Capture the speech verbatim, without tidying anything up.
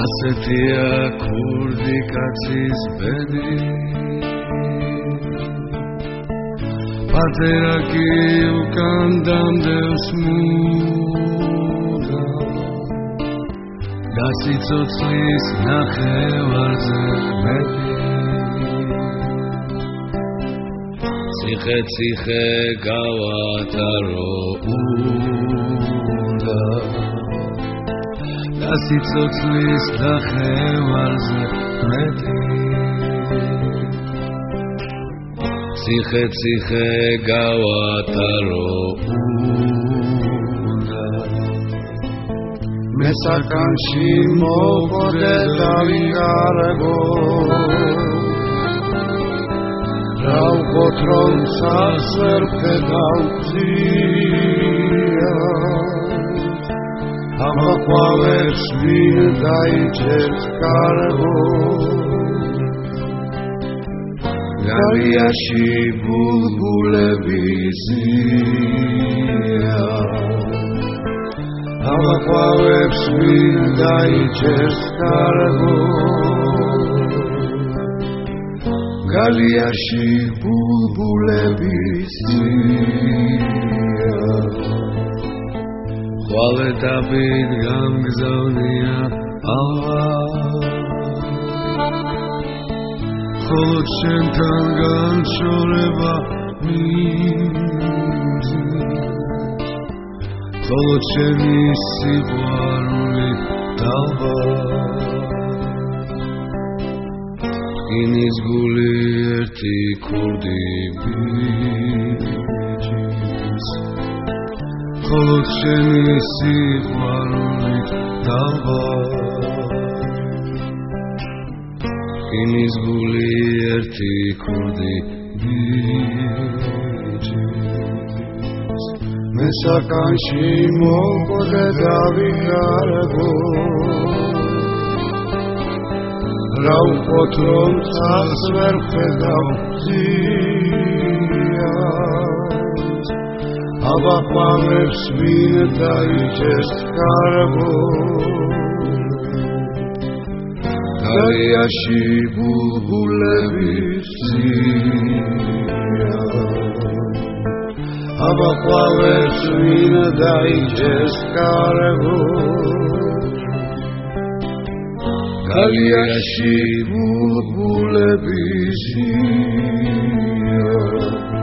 ასეთია ქურდი კაცის ბედი პატარა კი უკან დამდევს მუდა და სიცოცხლის ნახევარზე მეტი ციხე ციხე გავატარო უნდა და სიცოცხლის ნახევარზე მეტი ციხე ციხე გავატარო უნდა მე საკანში მოვყოდე და ვიღარებო რა ვყოთ რომ ცას ვერ ვხედავ გზიათ ამაყვავებს ვინ დაიჭერს კარგო გალიაში ბულბულები ზია ამაყვავებს ვინ დაიჭერს კარგო გალიაში ბულბულები ზია ხვალე დაბით გამგზავნია ალვა ხოლო შენთან განშორება მინდა ხოლო ჩემი სიყვარული დალვა ინის გული ერთი ქურდი ბიჭის ხოლო შენი სიყვარული დალვა ინის გული ერთი ქურდი ბიჭის მე საკანში მოვყოდე და ვიღარებო რა ვყოთ რომ ცას ვერ ვხედავ გზიათ აბაყვავებს ვინ დაიჭერს კარგო გალიაში ბულბულები ზია აბაყვავებს ვინ დაიჭერს კარგო გალიაში ბულბულები ზია